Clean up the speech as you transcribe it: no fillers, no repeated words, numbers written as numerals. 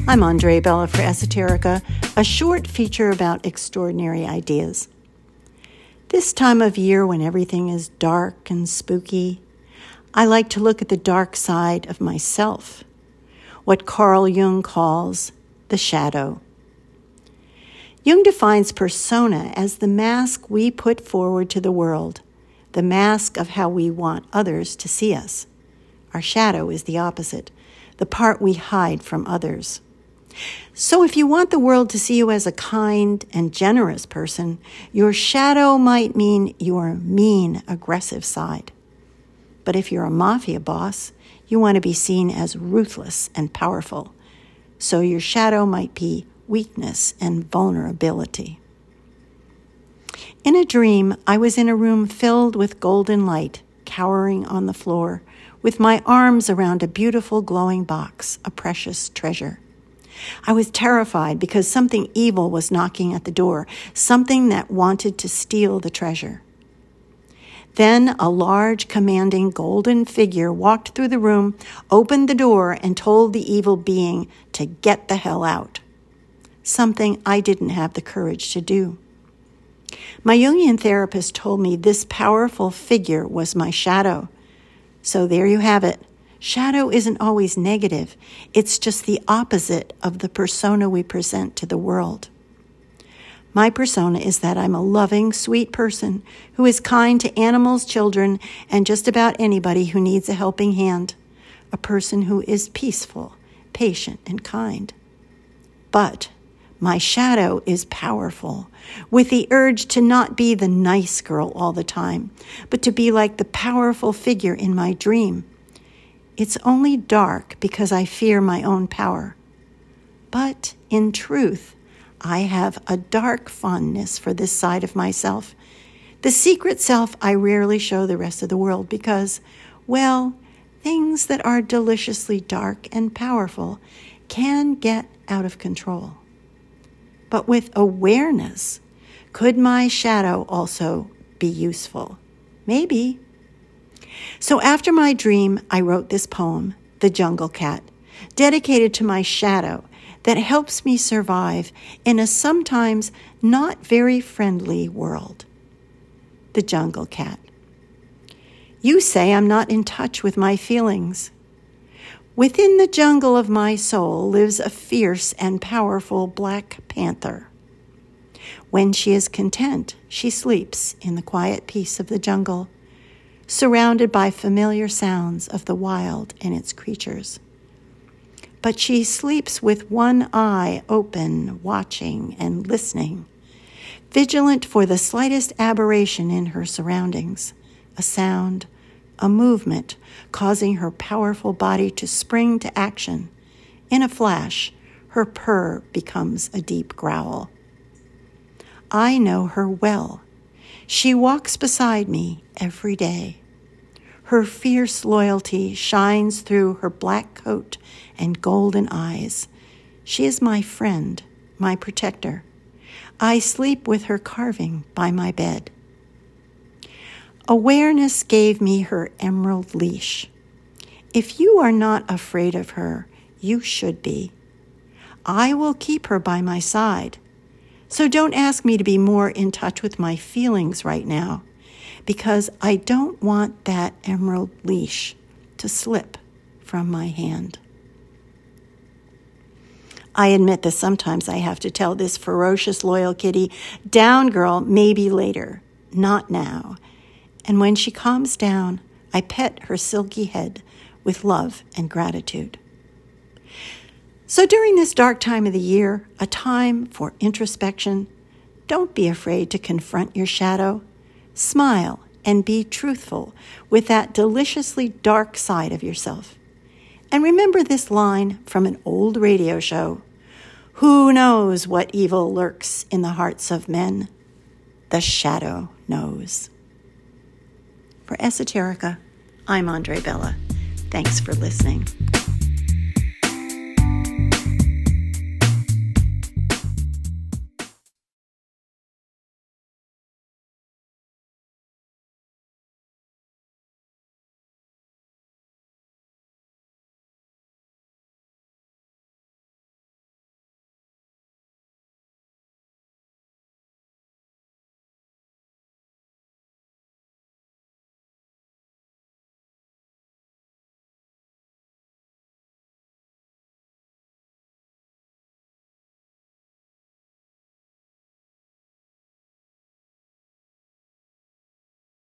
I'm Andre Bella for Esoterica, a short feature about extraordinary ideas. This time of year when everything is dark and spooky, I like to look at the dark side of myself, what Carl Jung calls the shadow. Jung defines persona as the mask we put forward to the world, the mask of how we want others to see us. Our shadow is the opposite, the part we hide from others. So if you want the world to see you as a kind and generous person, your shadow might mean your mean, aggressive side. But if you're a mafia boss, you want to be seen as ruthless and powerful. So your shadow might be weakness and vulnerability. In a dream, I was in a room filled with golden light, cowering on the floor, with my arms around a beautiful glowing box, a precious treasure. I was terrified because something evil was knocking at the door, something that wanted to steal the treasure. Then a large, commanding golden figure walked through the room, opened the door, and told the evil being to get the hell out. Something I didn't have the courage to do. My Jungian therapist told me this powerful figure was my shadow. So there you have it. Shadow isn't always negative. It's just the opposite of the persona we present to the world. My persona is that I'm a loving, sweet person who is kind to animals, children, and just about anybody who needs a helping hand. A person who is peaceful, patient, and kind. But my shadow is powerful, with the urge to not be the nice girl all the time, but to be like the powerful figure in my dream. It's only dark because I fear my own power. But in truth, I have a dark fondness for this side of myself. The secret self I rarely show the rest of the world because, well, things that are deliciously dark and powerful can get out of control. But with awareness, could my shadow also be useful? Maybe. So after my dream, I wrote this poem, The Jungle Cat, dedicated to my shadow that helps me survive in a sometimes not very friendly world. The Jungle Cat. You say I'm not in touch with my feelings. Within the jungle of my soul lives a fierce and powerful black panther. When she is content, she sleeps in the quiet peace of the jungle, surrounded by familiar sounds of the wild and its creatures. But she sleeps with one eye open, watching and listening, vigilant for the slightest aberration in her surroundings, a sound, a movement, causing her powerful body to spring to action. In a flash, her purr becomes a deep growl. I know her well. She walks beside me every day. Her fierce loyalty shines through her black coat and golden eyes. She is my friend, my protector. I sleep with her carving by my bed. Awareness gave me her emerald leash. If you are not afraid of her, you should be. I will keep her by my side. So don't ask me to be more in touch with my feelings right now, because I don't want that emerald leash to slip from my hand. I admit that sometimes I have to tell this ferocious, loyal kitty, down girl, maybe later, not now. And when she calms down, I pet her silky head with love and gratitude. So during this dark time of the year, a time for introspection, don't be afraid to confront your shadow. Smile and be truthful with that deliciously dark side of yourself. And remember this line from an old radio show. Who knows what evil lurks in the hearts of men? The shadow knows. For Esoterica, I'm Andre Bella. Thanks for listening.